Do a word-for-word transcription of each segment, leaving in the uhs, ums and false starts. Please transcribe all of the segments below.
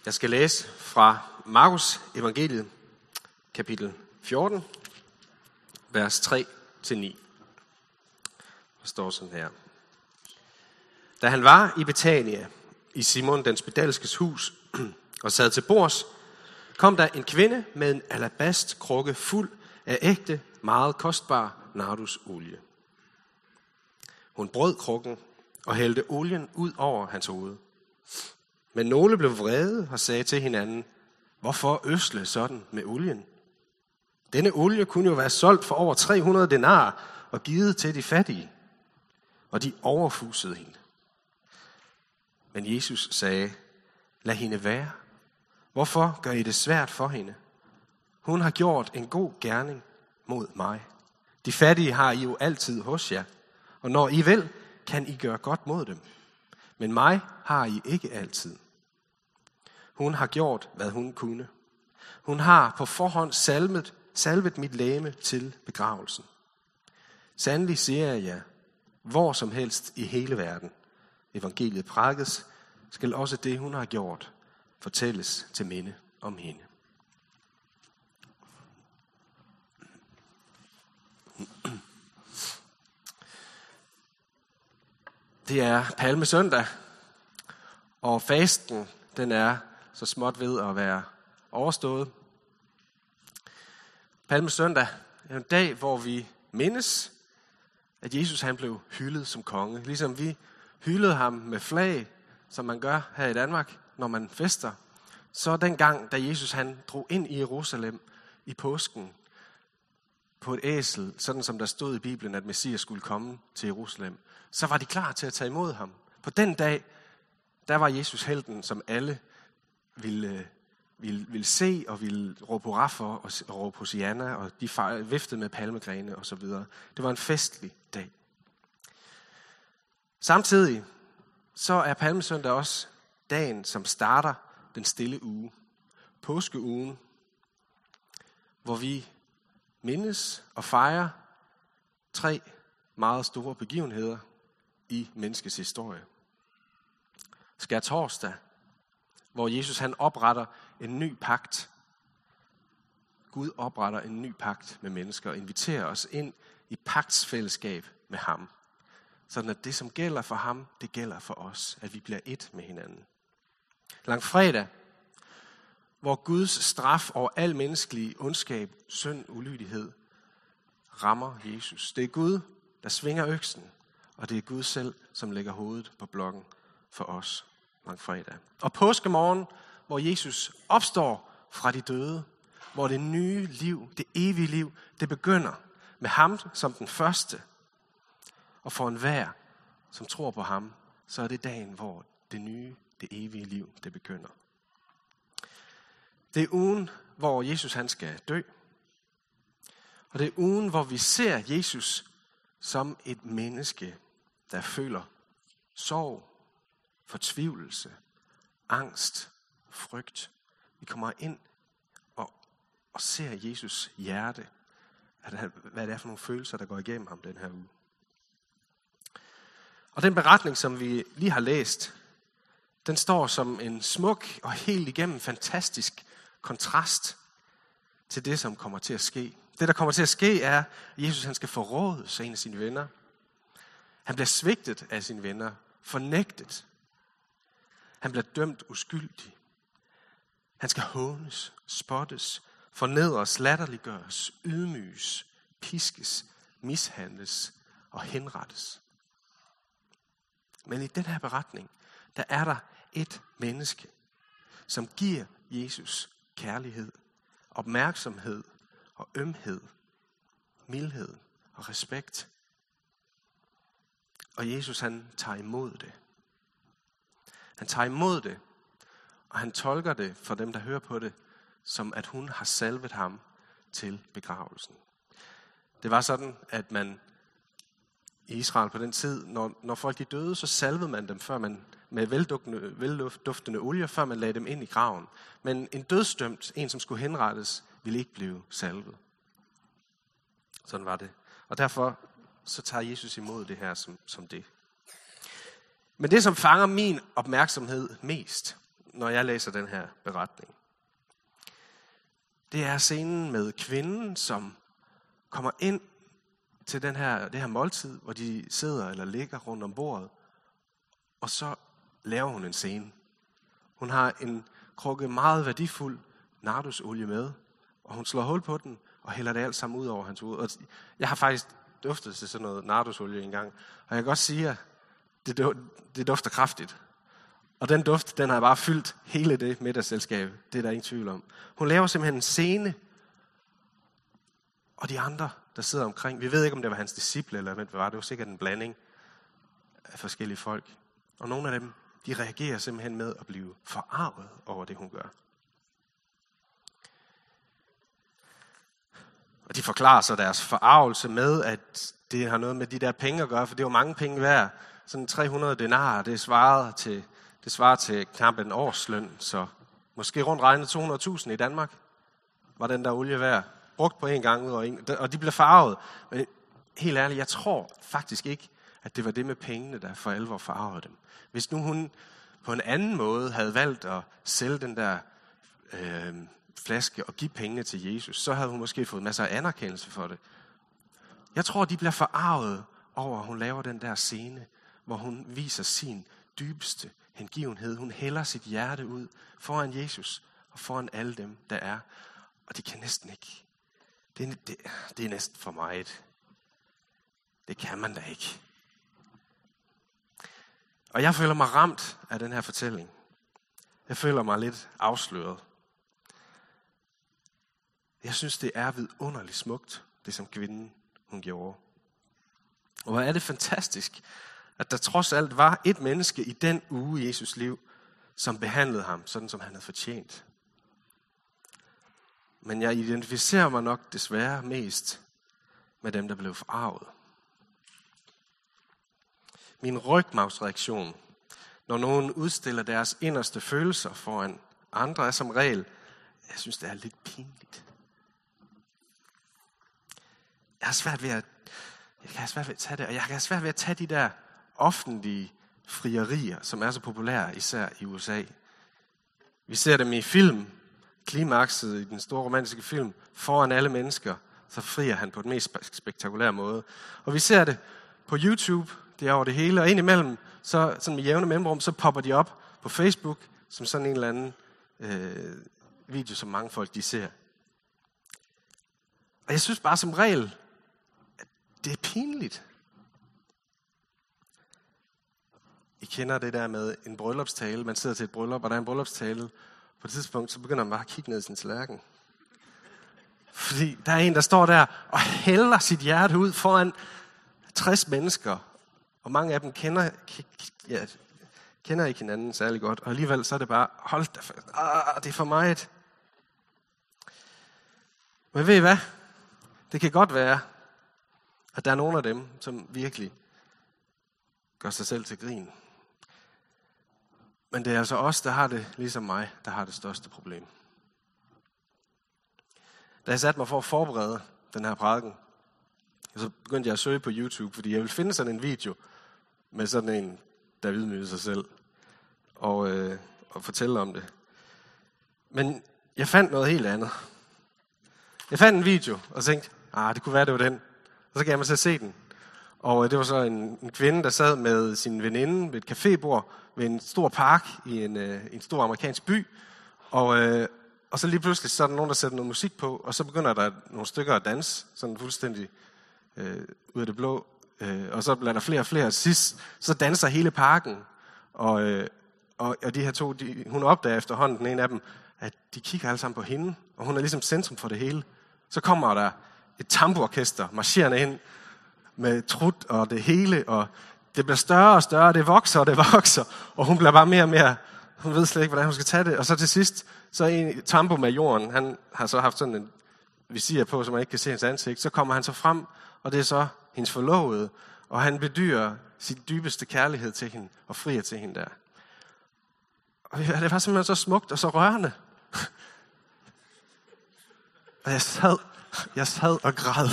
Jeg skal læse fra Markus evangeliet, kapitel fjorten, vers tre til ni. Der står sådan her. Da han var i Betania, i Simon den spedalskes hus, og sad til bords, kom der en kvinde med en alabastkrukke fuld af ægte, meget kostbar nardusolie. Hun brød krukken og hældte olien ud over hans hoved. Men nogle blev vrede og sagde til hinanden, hvorfor øsle sådan med olien? Denne olie kunne jo være solgt for over tre hundrede denarer og givet til de fattige. Og de overfusede hende. Men Jesus sagde, lad hende være. Hvorfor gør I det svært for hende? Hun har gjort en god gerning mod mig. De fattige har I jo altid hos jer, og når I vil, kan I gøre godt mod dem. Men mig har I ikke altid. Hun har gjort, hvad hun kunne. Hun har på forhånd salvet, salvet mit legeme til begravelsen. Sandelig siger jeg jer, hvor som helst i hele verden, evangeliet prædikes, skal også det, hun har gjort, fortælles til minde om hende. Det er palmesøndag, og fasten, den er så småt ved at være overstået. Palmesøndag er en dag, hvor vi mindes, at Jesus han blev hyldet som konge. Ligesom vi hyldede ham med flag, som man gør her i Danmark, når man fester. Så dengang, da Jesus han drog ind i Jerusalem i påsken på et æsel, sådan som der stod i Bibelen, at Messias skulle komme til Jerusalem, så var de klar til at tage imod ham. På den dag, der var Jesus helten, som alle ville, ville, ville se og ville råbe hurra for og råbe Hosianna, og de viftede med palmegrene osv. Det var en festlig dag. Samtidig så er palmesøndag også dagen, som starter den stille uge, påskeugen, hvor vi mindes og fejrer tre meget store begivenheder i menneskets historie. Skærtorsdag, hvor Jesus han opretter en ny pagt. Gud opretter en ny pagt med mennesker og inviterer os ind i pagtsfællesskab med ham. Sådan at det, som gælder for ham, det gælder for os. At vi bliver et med hinanden. Langfredag, hvor Guds straf over al menneskelig ondskab, synd, ulydighed, rammer Jesus. Det er Gud, der svinger øksen, og det er Gud selv, som lægger hovedet på blokken for os langfredag. Og påskemorgen, hvor Jesus opstår fra de døde, hvor det nye liv, det evige liv, det begynder med ham som den første. Og for enhver, som tror på ham, så er det dagen, hvor det nye, det evige liv, det begynder. Det er ugen, hvor Jesus han skal dø. Og det er ugen, hvor vi ser Jesus som et menneske, der føler sorg, fortvivlelse, angst, frygt. Vi kommer ind og, og ser Jesus hjerte, hvad det er for nogle følelser, der går igennem ham den her uge. Og den beretning, som vi lige har læst, den står som en smuk og helt igennem fantastisk kontrast til det, som kommer til at ske. Det, der kommer til at ske, er, at Jesus han skal forrådes af en af sine venner. Han bliver svigtet af sine venner, fornægtet. Han bliver dømt uskyldig. Han skal hånes, spottes, fornedres, latterliggøres, ydmyges, piskes, mishandles og henrettes. Men i den her beretning, der er der et menneske, som giver Jesus kærlighed, opmærksomhed og ømhed, mildhed og respekt. Og Jesus han tager imod det. Han tager imod det, og han tolker det for dem, der hører på det, som at hun har salvet ham til begravelsen. Det var sådan, at man i Israel på den tid, når, når folk de døde, så salvede man dem før man, med velduftende, velduftende olie, før man lagde dem ind i graven. Men en dødsdømt, en som skulle henrettes, ville ikke blive salvet. Sådan var det. Og derfor så tager Jesus imod det her som, som det. Men det, som fanger min opmærksomhed mest, når jeg læser den her beretning. Det er scenen med kvinden, som kommer ind til den her, det her måltid, hvor de sidder eller ligger rundt om bordet, og så laver hun en scene. Hun har en krukke meget værdifuld nardusolie med, og hun slår hul på den og hælder det alt sammen ud over hans hoved. Og jeg har faktisk duftet til sådan noget nardusolie engang, og jeg kan godt sige, at det, det dufter kraftigt. Og den duft, den har bare fyldt hele det middagsselskab. Det er der ingen tvivl om. Hun laver simpelthen en scene, og de andre, der sidder omkring, vi ved ikke, om det var hans disciple, eller hvad det var. Det var sikkert en blanding af forskellige folk. Og nogle af dem, de reagerer simpelthen med at blive forarvet over det, hun gør. Og de forklarer så deres forarvelse med, at det har noget med de der penge at gøre, for det var mange penge værd. Sådan tre hundrede denarer, det svarer til, det svarer til knap en årsløn, så måske rundt regnet to hundrede tusind i Danmark var den der olie værd. Brugt på en gang ud over en, og de blev farvet. Men helt ærligt, jeg tror faktisk ikke, at det var det med pengene, der for alvor farvede dem. Hvis nu hun på en anden måde havde valgt at sælge den der øh, flaske og give pengene til Jesus, så havde hun måske fået masser af anerkendelse for det. Jeg tror, de bliver forarvet over, at hun laver den der scene, hvor hun viser sin dybeste hengivenhed. Hun hælder sit hjerte ud foran Jesus og foran alle dem, der er. Og de kan næsten ikke. Det er, det, det er næsten for meget. Det kan man da ikke. Og jeg føler mig ramt af den her fortælling. Jeg føler mig lidt afsløret. Jeg synes, det er vidunderligt smukt, det som kvinden hun gjorde. Og hvor er det fantastisk, at der trods alt var et menneske i den uge i Jesus liv, som behandlede ham, sådan som han havde fortjent. Men jeg identificerer mig nok desværre mest med dem, der blev forarvet. Min rygmarvsreaktion, når nogen udstiller deres inderste følelser foran andre, er som regel, jeg synes, det er lidt pinligt. Jeg har svært ved at, jeg kan have svært ved at tage det, og jeg kan have svært ved at tage de der offentlige frierier, som er så populære, især i U S A. Vi ser dem i film, klimakset i den store romantiske film, foran alle mennesker, så frier han på den mest spektakulære måde. Og vi ser det på YouTube, det er over det hele, og indimellem, så, sådan med jævne mellemrum, så popper de op på Facebook, som sådan en eller anden øh, video, som mange folk de ser. Og jeg synes bare som regel, at det er pinligt. I kender det der med en bryllupstale. Man sidder til et bryllup, og der er en bryllupstale. På et tidspunkt, så begynder man bare at kigge ned i sin tallerken. Fordi der er en, der står der og hælder sit hjerte ud foran tres mennesker. Og mange af dem kender, ja, kender ikke hinanden særlig godt. Og alligevel så er det bare, hold da fast, ah, det er for meget. Men ved I hvad? Det kan godt være, at der er nogle af dem, som virkelig gør sig selv til grin. Men det er altså os, der har det, ligesom mig, der har det største problem. Da jeg satte mig for at forberede den her prædiken, så begyndte jeg at søge på YouTube, fordi jeg ville finde sådan en video med sådan en, der ydmygede sig selv og, øh, og fortælle om det. Men jeg fandt noget helt andet. Jeg fandt en video og tænkte, ah, det kunne være, det var den. Og så gav jeg mig til at se den. Og det var så en, en kvinde, der sad med sin veninde ved et cafébord ved en stor park i en, øh, en stor amerikansk by. Og, øh, og så lige pludselig så er der nogen, der sætter noget musik på, og så begynder der nogle stykker at danse, sådan fuldstændig øh, ud af det blå. Øh, og så bliver der flere og flere. Sidst så danser hele parken. Og, øh, og, og de her to, de, hun opdager efterhånden, den ene af dem, at de kigger alle sammen på hende, og hun er ligesom centrum for det hele. Så kommer der et tambourorkester marcherende ind med trut og det hele, og det bliver større og større, det vokser og det vokser, og hun bliver bare mere og mere, hun ved slet ikke, hvordan hun skal tage det. Og så til sidst, så en tambo med jorden, han har så haft sådan en visir på, så man ikke kan se hendes ansigt, så kommer han så frem, og det er så hendes forlovede, og han bedyrer sit dybeste kærlighed til hende, og frier til hende der. Og det var simpelthen så smukt og så rørende. Og jeg sad, jeg sad og græd.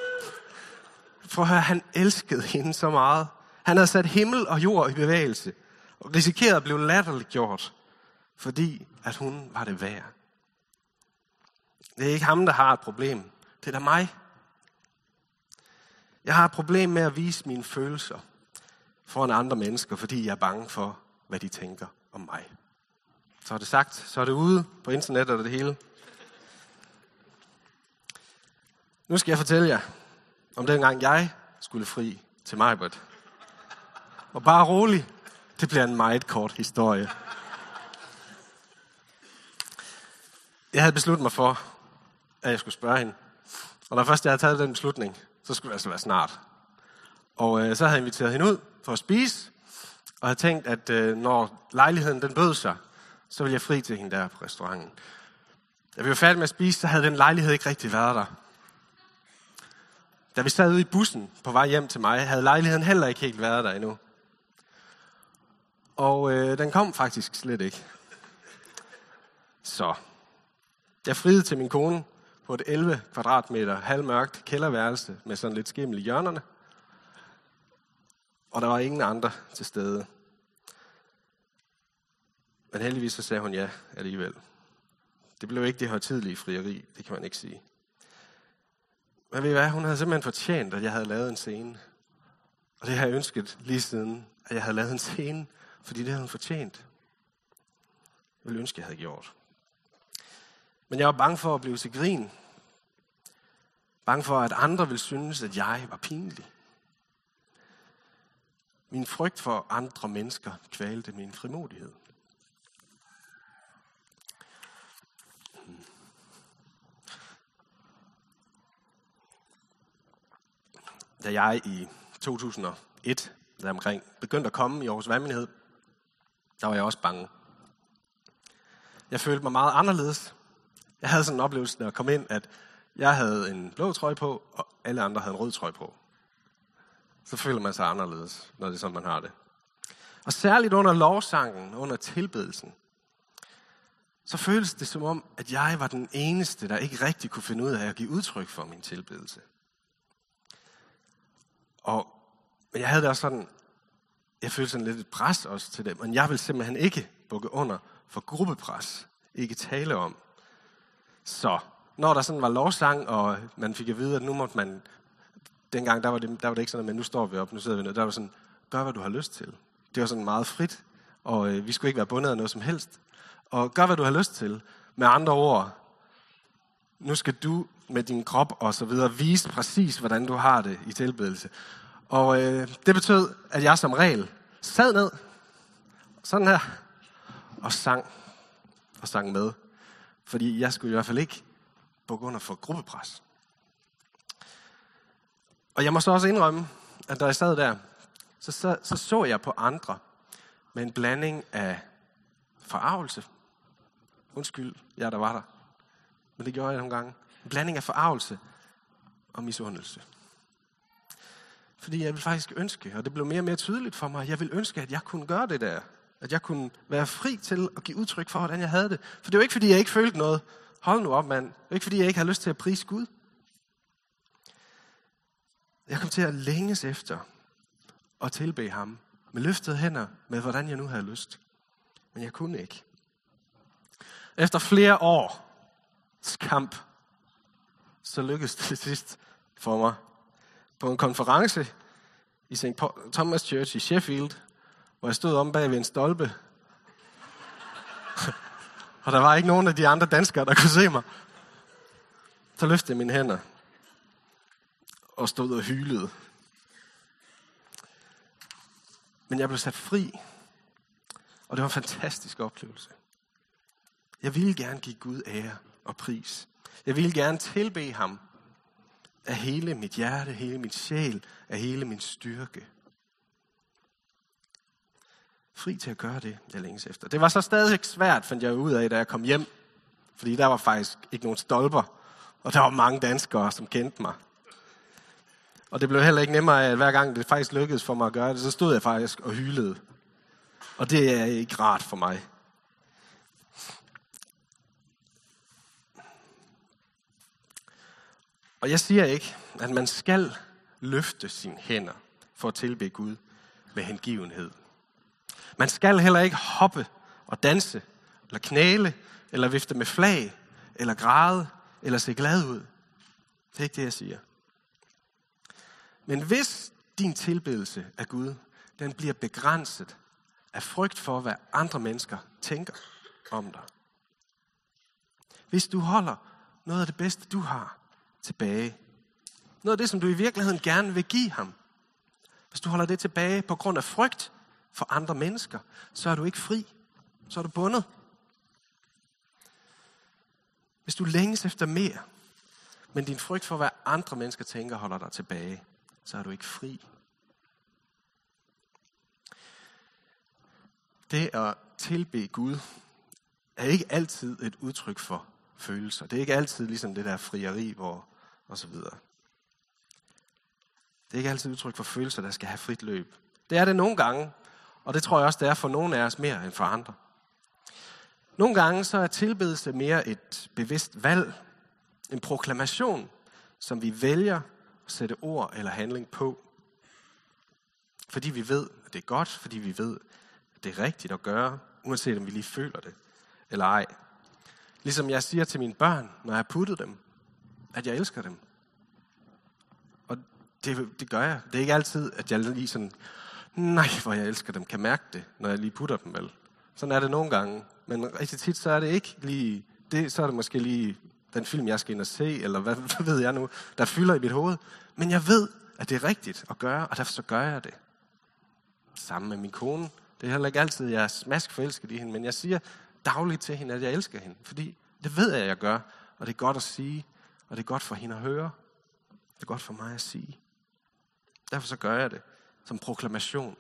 For at høre, han elskede hende så meget. Han havde sat himmel og jord i bevægelse. og risikerede at blive latterliggjort, fordi at hun var det værd. Det er ikke ham, der har et problem. Det er da mig. Jeg har et problem med at vise mine følelser foran andre mennesker, fordi jeg er bange for, hvad de tænker om mig. Så er det sagt, så er det ude på internettet og det hele. Nu skal jeg fortælle jer om dengang jeg skulle fri til Majbert. Og bare rolig, det bliver en meget kort historie. Jeg havde besluttet mig for, at jeg skulle spørge hende. Og når først jeg havde taget den beslutning, så skulle det altså være snart. Og øh, så havde jeg inviteret hende ud for at spise, og havde tænkt, at øh, når lejligheden den bød sig, så ville jeg fri til hende der på restauranten. Da vi var færdige med at spise, så havde den lejlighed ikke rigtig været der. Da vi sad ude i bussen på vej hjem til mig, havde lejligheden heller ikke helt været der endnu. Og øh, den kom faktisk slet ikke. Så jeg friede til min kone på et elleve kvadratmeter halvmørkt kælderværelse med sådan lidt skimmel i hjørnerne. Og der var ingen andre til stede. Men heldigvis så sagde hun ja alligevel. Det blev ikke det højtidelige frieri, det kan man ikke sige. Men ved I hvad, hun havde simpelthen fortjent, at jeg havde lavet en scene. Og det har jeg ønsket lige siden, at jeg havde lavet en scene, fordi det havde hun fortjent. Jeg ville ønske, jeg havde gjort. Men jeg var bange for at blive til grin. Bange for, at andre ville synes, at jeg var pinlig. Min frygt for andre mennesker kvalte min frimodighed. Da jeg i to tusind og et der omkring begyndte at komme i Aarhus Vandmenighed, der var jeg også bange. Jeg følte mig meget anderledes. Jeg havde sådan en oplevelse, når jeg kom ind, at jeg havde en blå trøje på, og alle andre havde en rød trøje på. Så føler man sig anderledes, når det er sådan, man har det. Og særligt under lovsangen, under tilbedelsen, så føles det som om, at jeg var den eneste, der ikke rigtig kunne finde ud af at give udtryk for min tilbedelse. Og men jeg havde det også sådan, jeg følte sådan lidt et pres også til dem, men jeg ville simpelthen ikke bukke under for gruppepres, ikke tale om. Så når der sådan var lovsang, og man fik at vide, at nu måtte man, dengang der var det, der var det ikke sådan, men nu står vi op, nu sidder vi ned, der var sådan, gør hvad du har lyst til. Det var sådan meget frit, og øh, vi skulle ikke være bundet af noget som helst. Og gør hvad du har lyst til. Med andre ord, nu skal du med din krop og så videre vise præcis, hvordan du har det i tilbedelse. Og øh, det betød, at jeg som regel sad ned, sådan her, og sang, og sang med. Fordi jeg skulle i hvert fald ikke bukke under for gruppepres. Og jeg må så også indrømme, at da jeg sad der, så så, så, så jeg på andre med en blanding af forargelse. Undskyld, jeg der var der. Men det gjorde jeg nogle gange. En blanding af forargelse og misundelse. Fordi jeg ville faktisk ønske, og det blev mere og mere tydeligt for mig, jeg ville ønske, at jeg kunne gøre det der. At jeg kunne være fri til at give udtryk for, hvordan jeg havde det. For det var ikke, fordi jeg ikke følte noget. Hold nu op, mand. Det var ikke, fordi jeg ikke havde lyst til at prise Gud. Jeg kom til at længes efter og tilbede ham med løftede hænder, med hvordan jeg nu havde lyst. Men jeg kunne ikke. Efter flere år kamp, så lykkedes det til sidst for mig. På en konference i Saint Thomas Church i Sheffield, hvor jeg stod om bag ved en stolpe. Og der var ikke nogen af de andre danskere, der kunne se mig. Så løftede jeg mine hænder og stod og hylede. Men jeg blev sat fri, og det var en fantastisk oplevelse. Jeg ville gerne give Gud ære og pris. Jeg ville gerne tilbede ham af hele mit hjerte, hele min sjæl, af hele min styrke. Fri til at gøre det, jeg længes efter. Det var så stadig svært, fandt jeg ud af, da jeg kom hjem. Fordi der var faktisk ikke nogen stolper, og der var mange danskere, som kendte mig. Og det blev heller ikke nemmere af, at hver gang det faktisk lykkedes for mig at gøre det, så stod jeg faktisk og hylede. Og det er ikke rart for mig. Og jeg siger ikke, at man skal løfte sine hænder for at tilbede Gud med hengivenhed. Man skal heller ikke hoppe og danse, eller knæle, eller vifte med flag, eller græde, eller se glad ud. Det er ikke det, jeg siger. Men hvis din tilbedelse af Gud, den bliver begrænset af frygt for, hvad andre mennesker tænker om dig. Hvis du holder noget af det bedste, du har, tilbage. Noget af det, som du i virkeligheden gerne vil give ham. Hvis du holder det tilbage på grund af frygt for andre mennesker, så er du ikke fri. Så er du bundet. Hvis du længes efter mere, men din frygt for, hvad andre mennesker tænker, holder dig tilbage, så er du ikke fri. Det at tilbede Gud er ikke altid et udtryk for følelser. Det er ikke altid ligesom det der frieri hvor, og så videre. Det er ikke altid udtryk for følelser, der skal have frit løb. Det er det nogle gange, og det tror jeg også, det er for nogle af os mere end for andre. Nogle gange så er tilbedelse mere et bevidst valg, en proklamation, som vi vælger at sætte ord eller handling på. Fordi vi ved, at det er godt, fordi vi ved, at det er rigtigt at gøre, uanset om vi lige føler det eller ej. Ligesom jeg siger til mine børn, når jeg har puttet dem, at jeg elsker dem. Og det, det gør jeg. Det er ikke altid, at jeg lige sådan, nej, hvor jeg elsker dem, kan mærke det, når jeg lige putter dem vel. Sådan er det nogle gange. Men rigtig tit, så er det ikke lige, det, så er det måske lige den film, jeg skal ind og se, eller hvad, hvad ved jeg nu, der fylder i mit hoved. Men jeg ved, at det er rigtigt at gøre, og derfor så gør jeg det. Sammen med min kone. Det er heller ikke altid, jeg er smask forelsket i hende, men jeg siger dagligt til hende, at jeg elsker hende. Fordi det ved jeg, at jeg gør, og det er godt at sige, og det er godt for hende at høre. Det er godt for mig at sige. Derfor så gør jeg det som proklamation.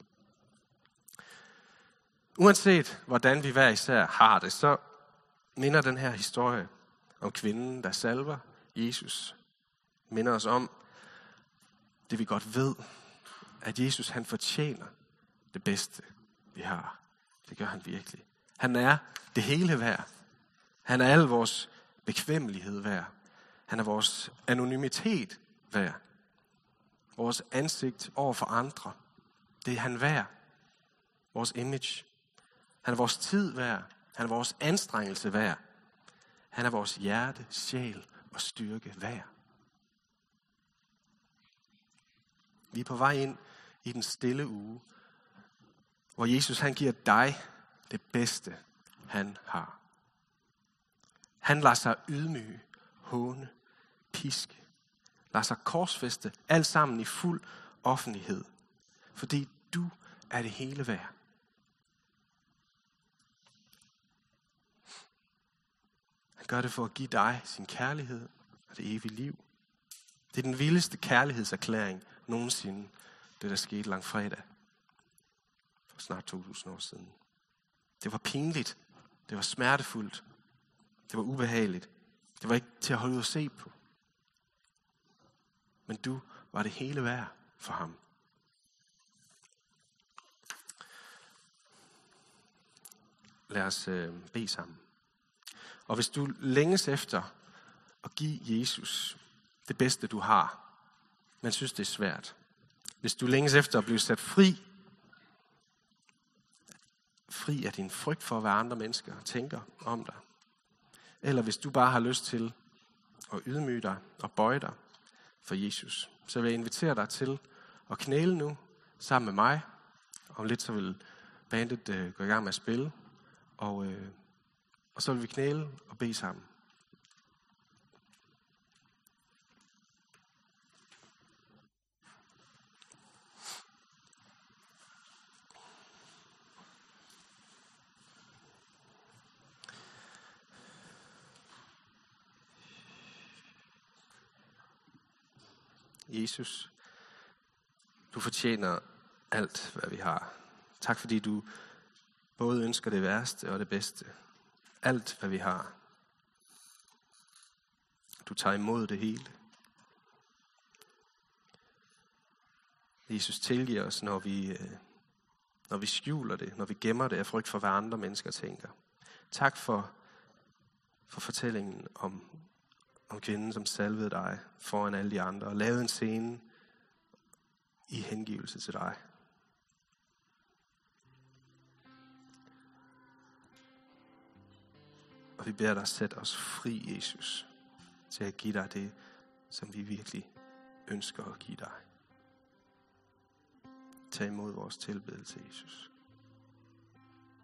Uanset hvordan vi hver især har det, så minder den her historie om kvinden, der salver Jesus. Minder os om det, vi godt ved, at Jesus han fortjener det bedste, vi har. Det gør han virkelig. Han er det hele værd. Han er al vores bekvemmelighed værd. Han er vores anonymitet værd. Vores ansigt over for andre. Det er han værd. Vores image. Han er vores tid værd. Han er vores anstrengelse værd. Han er vores hjerte, sjæl og styrke værd. Vi er på vej ind i den stille uge, hvor Jesus han giver dig det bedste, han har. Han lader sig ydmyge, håne, piske, lader sig korsfæste, alt sammen i fuld offentlighed. Fordi du er det hele værd. Han gør det for at give dig sin kærlighed og det evige liv. Det er den vildeste kærlighedserklæring nogensinde, det der skete langfredag. For snart to tusind år siden. Det var pinligt. Det var smertefuldt. Det var ubehageligt. Det var ikke til at holde ud og se på. Men du var det hele værd for ham. Lad os øh, bede sammen. Og hvis du længes efter at give Jesus det bedste du har, men synes det er svært. Hvis du længes efter at blive sat fri, fri af din frygt for, hvad andre mennesker tænker om dig. Eller hvis du bare har lyst til at ydmyge dig og bøje dig for Jesus, så vil jeg invitere dig til at knæle nu sammen med mig. Om lidt så vil bandet øh, gå i gang med at spille, og, øh, og så vil vi knæle og bede sammen. Jesus, du fortjener alt, hvad vi har. Tak fordi du både ønsker det værste og det bedste. Alt, hvad vi har. Du tager imod det hele. Jesus, tilgiver os, når vi, når vi skjuler det, når vi gemmer det af frygt for, hvad andre mennesker tænker. Tak for, for fortællingen om om kvinden, som salvede dig foran alle de andre, og lavede en scene i hengivelse til dig. Og vi beder dig sætte os fri, Jesus, til at give dig det, som vi virkelig ønsker at give dig. Tag imod vores tilbedelse, Jesus.